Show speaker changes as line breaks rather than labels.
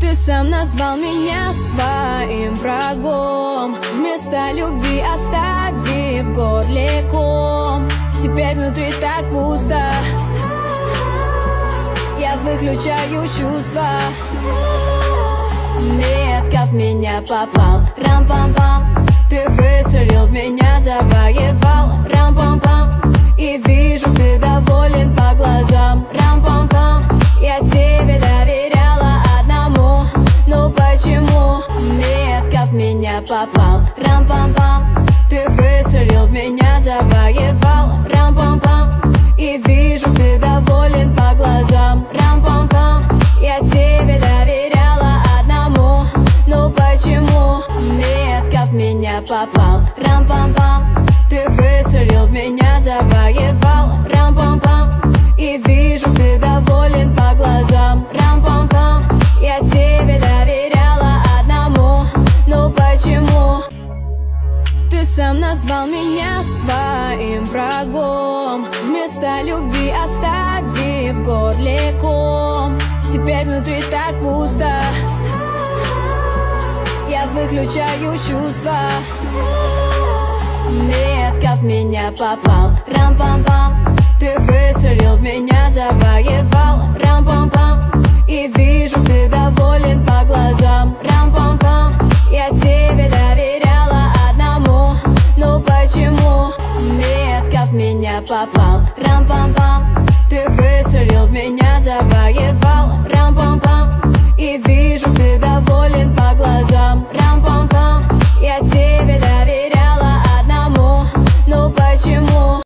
Ты сам назвал меня своим врагом, вместо любви оставив в горле ком. Теперь внутри так пусто, я выключаю чувства. Метко в меня попал, рам-пам-пам. Ты выстрелил в меня, завоевал, рам-пам-пам. И вижу, ты доволен по глазам, рам-пам-пам. Я тебе доверяла одному, но почему? Метко в меня попал, рам-пам-пам. Ты выстрелил в меня, завоевал, рам-пам-пам. И вижу, ты доволен по глазам, рам-пам-пам. Я тебе доверяла одному, но почему? Метко в меня попал, рам-пам-пам. Ты выстрелил в меня, завоевал, рам-пам-пам. И вижу, ты доволен по глазам, рам-пам-пам. Я тебе доверяла одному, но почему? Ты сам назвал меня своим врагом, вместо любви оставив в горле ком. Теперь внутри так пусто, я выключаю чувства. Метко в меня попал, рам-пам-пам. Ты выстрелил в меня, завоевал, рам-пам-пам. И вижу, ты доволен по глазам, рам-пам-пам. Я тебе доверяла одному, но почему? Метко в меня попал, рам-пам-пам. Ты выстрелил в меня, завоевал, рам-пам-пам. И вижу, ты доволен по глазам, рам-пам-пам. Я тебе доверяла одному, но почему?